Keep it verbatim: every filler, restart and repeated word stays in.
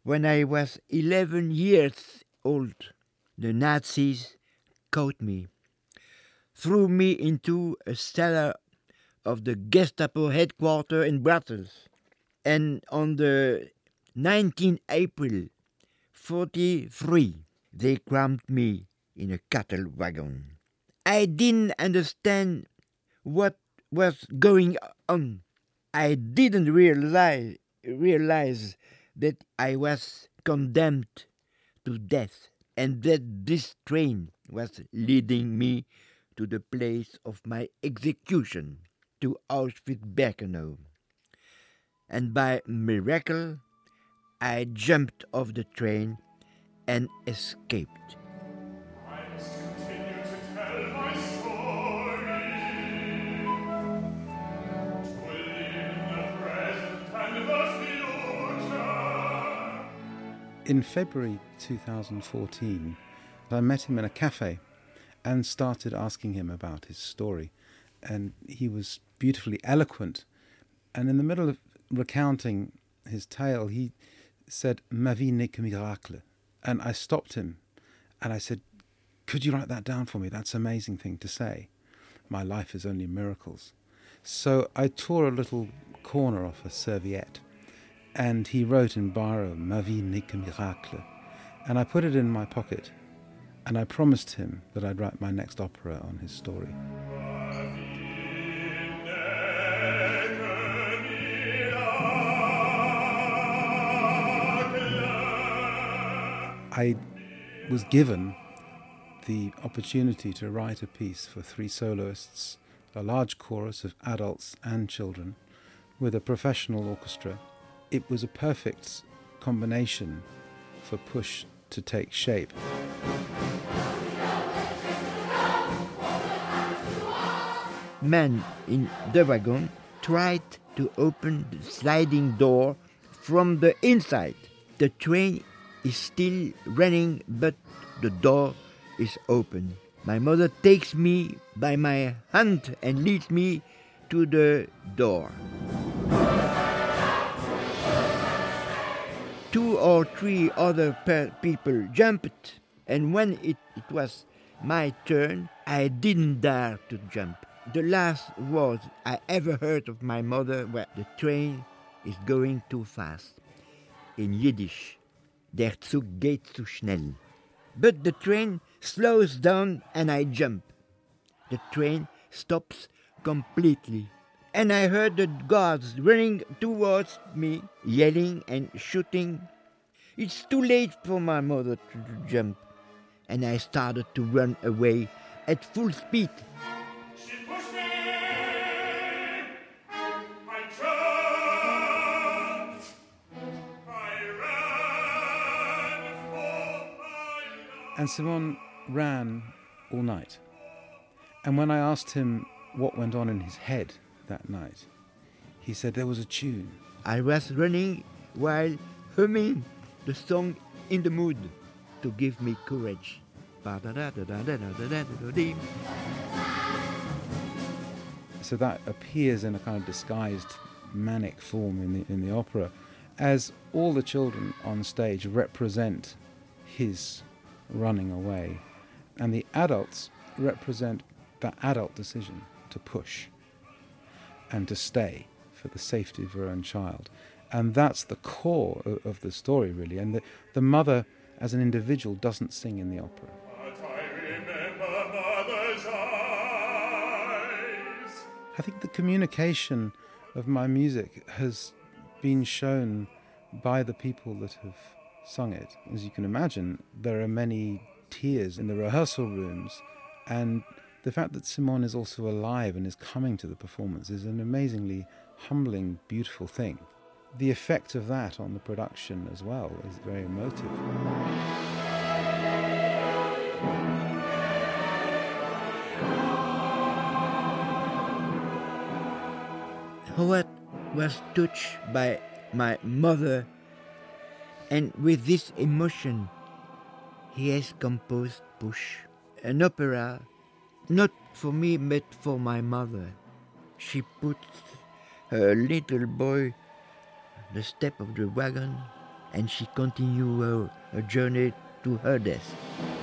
When I was eleven years old, the Nazis caught me, threw me into a cellar of the Gestapo headquarters in Brussels, and on the nineteenth of April forty-three, they crammed me in a cattle wagon. I didn't understand what was going on. I didn't realize, realize that I was condemned to death and that this train was leading me to the place of my execution, to Auschwitz-Birkenau. And by miracle, I jumped off the train and escaped. I must continue to tell my story, to live in the present and the future. In February two thousand fourteen, I met him in a cafe and started asking him about his story. And he was beautifully eloquent. And in the middle of recounting his tale, he said, "Ma vie n'est que miracle." And I stopped him and I said, "Could you write that down for me? That's an amazing thing to say. My life is only miracles." So I tore a little corner off a serviette and he wrote in biro, "Ma vie n'est que miracle." And I put it in my pocket and I promised him that I'd write my next opera on his story. I was given the opportunity to write a piece for three soloists, a large chorus of adults and children, with a professional orchestra. It was a perfect combination for Push to take shape. Man in the wagon tried to open the sliding door from the inside. The train is still running, but the door is open. My mother takes me by my hand and leads me to the door. Two or three other per- people jumped, and when it, it was my turn, I didn't dare to jump. The last words I ever heard of my mother were, "The train is going too fast." In Yiddish, "Der Zug geht zu schnell." But the train slows down and I jump. The train stops completely. And I heard the guards running towards me, yelling and shooting. It's too late for my mother to jump. And I started to run away at full speed. She pushed me, I jumped, I ran for my life. And Simon ran all night. And when I asked him what went on in his head that night, he said there was a tune. I was running while humming the song "In the Mood" to give me courage. So that appears in a kind of disguised manic form in the in the opera, as all the children on stage represent his running away, and the adults represent that adult decision to push and to stay for the safety of her own child. And that's the core of, of the story, really. And the, the mother, as an individual, doesn't sing in the opera. But I remember mother's eyes. I think the communication of my music has been shown by the people that have sung it. As you can imagine, there are many tears in the rehearsal rooms, and the fact that Simon is also alive and is coming to the performance is an amazingly humbling, beautiful thing. The effect of that on the production as well is very emotive. Howard was touched by my mother, and with this emotion, he has composed Push, an opera not for me but for my mother. She puts her little boy on the step of the wagon and she continued her, her journey to her death.